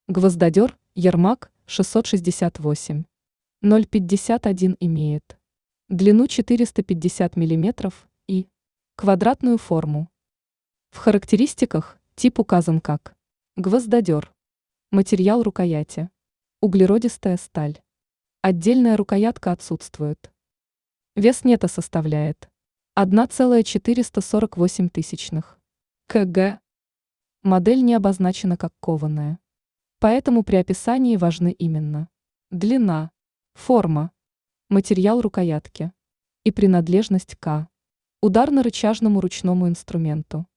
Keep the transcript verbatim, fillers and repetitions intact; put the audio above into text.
Гвоздодер Ярмак шестьсот шестьдесят восемь. ноль пятьдесят один имеет. Длину четыреста пятьдесят миллиметров и квадратную форму. В характеристиках тип указан как гвоздодер. Материал рукояти. Углеродистая сталь. Отдельная рукоятка отсутствует. Вес нета составляет одна целая четыреста сорок восемь тысячных кг. Модель не обозначена как кованая. Поэтому при описании важны именно длина, форма, материал рукоятки и принадлежность к ударно-рычажному ручному инструменту.